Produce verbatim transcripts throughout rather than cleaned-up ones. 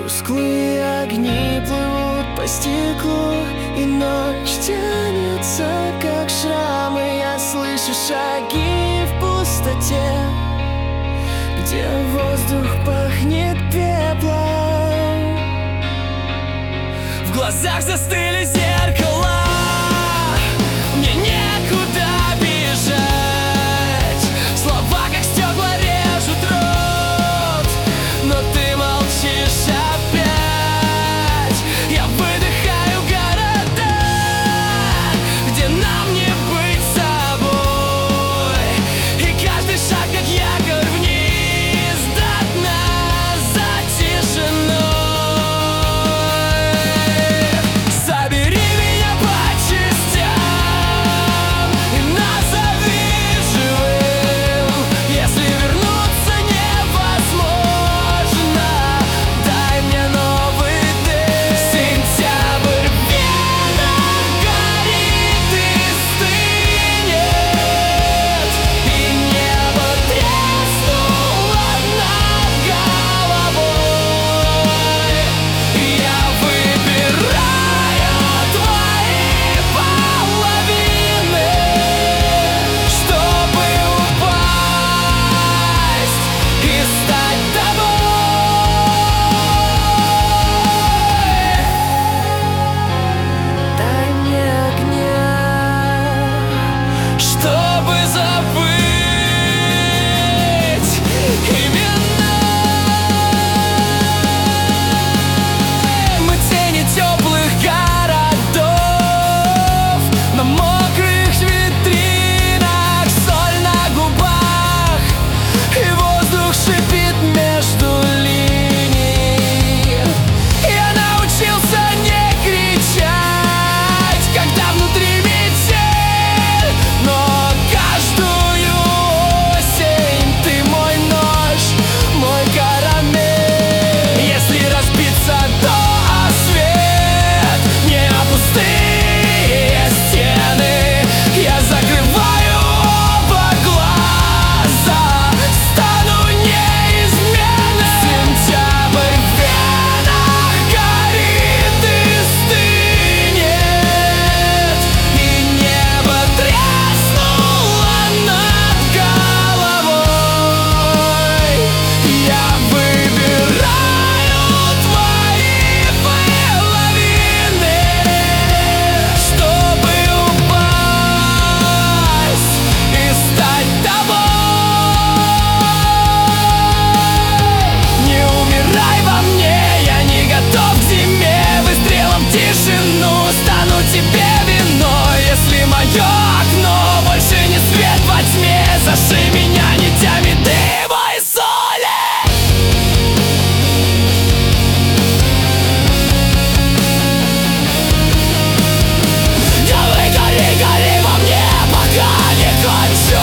Тусклые огни плывут по стеклу, и ночь тянется, как шрамы. Я слышу шаги в пустоте, где воздух пахнет пеплом. В глазах застыли зеркала, мне некуда бежать. Слова, как стекла, режут рот, но ты молчишь опять. Я выдыхаю города, где нам не быть собой, и каждый шаг, как якорь вниз, до дна за тишиной. Собери меня по частям и назови живым. Если вернуться невозможно, дай мне новый дым. Сентябрь в венах горит и стынет, и небо треснуло над головой. Я выбираю твои половины, чтобы упасть и стать тобой. Дай мне огня, чтобы забыть имена. Мы тени теплых городов на мокрых витринах, соль на губах, и воздух шипит между линий. Я научился не кричать, когда внутри метель, но каждую осень ты мой нож, мой карамель. Если разбиться до свет, не пустые стены, я закрываю оба глаза, стану неизменным. Сентябрь в венах горит и стынет, и небо треснуло над головой. Я выбираю твои половины, чтобы упасть и стать тобой. Не умирай во мне, я не готов к зиме. Выстрелом в тишину стану тебе виной. Если мое окно больше не свет во тьме, зашей меня нитями дыма и соли. Давай, гори, гори во мне, пока не кончу.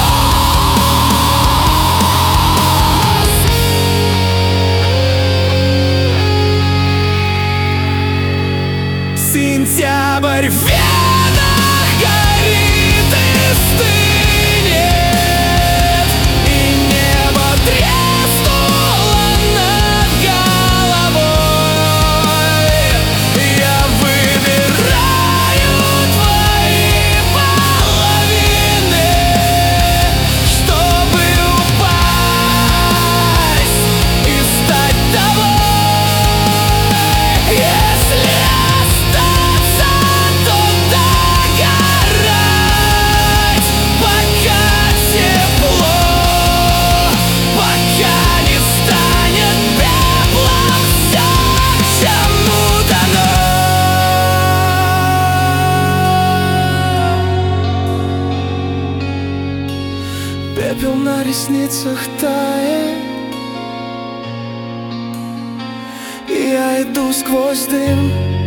Сентябрь в венах горит и стынет, и небо треснуло над головой. Я выбираю твои половины, чтобы упасть и стать тобой. Если остаться, то догорать, пока тепло, пока не станет пеплом все, чему дано. Пепел на ресницах тает, и я иду сквозь дым.